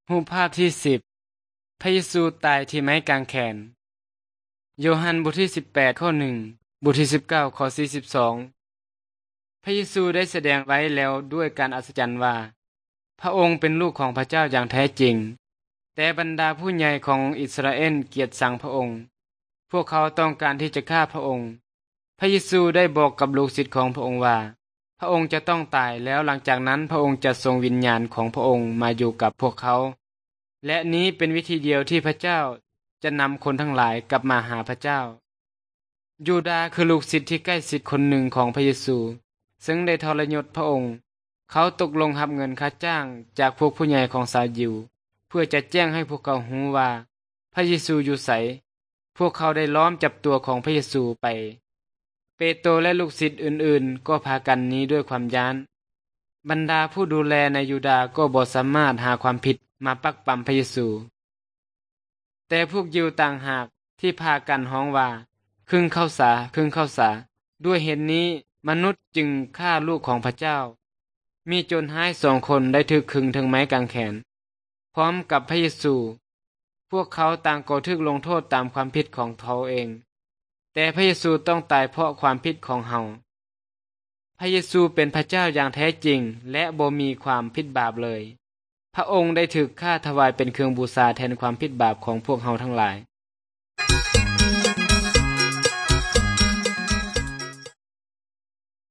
รูปภาพที่10พระเยซูตายที่ไม้กางแขนโยฮันบทที่18ข้อ1บทที่19ข้อ42พระเยซูได้แสดงไว้แล้วด้วยการอัศจรรย์ว่าพระองค์เป็นลูกของพระเจ้าอย่างแท้จริงแต่บรรดาผู้ใหญ่ของอิสราเอลเกลียดชังพระองค์พวกเขาต้องการที่จะฆ่าพระองค์พระเยซูได้บอกกับลูกศิษย์ของพระองค์ว่าพระองค์จะต้องตายแล้วหลังจากนั้นพระองค์จะทรงวิญญาณของพระองค์มาอยู่กับพวกเขาและนี้เป็นวิธีเดียวที่พระเจ้าจะนำคนทั้งหลายกลับมาหาพระเจ้ายูดาห์คือลูกศิษย์ที่ใกล้ชิดคนหนึ่งของพระเยซูซึ่งได้ทรยศพระองค์เขาตกลงรับเงินค่าจ้างจากพวกผู้ใหญ่ของชาวยิวเพื่อจะแจ้งให้พวกเขารู้ว่าพระเยซูอยู่ไสพวกเขาได้ล้อมจับตัวของพระเยซูไปเปโตรและลูกศิษย์อื่นๆก็พากันหนีด้วยความย้านบรรดาผู้ดูแลในยูดาห์ก็บ่สามารถหาความผิดมาปักปั๊มพระเยซูแต่พวกยิวต่างหากที่พากันฮ้องว่าครึ่งเข้าสาครึ่งเข้าสาด้วยเหตุนี้มนุษย์จึงฆ่าลูกของพระเจ้ามีโจรร้าย2 คนได้ถูกขึงถึงไม้กางแขนพร้อมกับพระเยซูพวกเขาต่างก็ถูกลงโทษตามความผิดของเขาเองแต่พระเยซูต้องตายเพราะความผิดของเฮาพระเยซูเป็นพระเจ้าอย่างแท้จริงและบ่มีความผิดบาปเลยพระองค์ได้ถูกฆ่าถวายเป็นเครื่องบูชาแทนความผิดบาปของพวกเฮาทั้งหลาย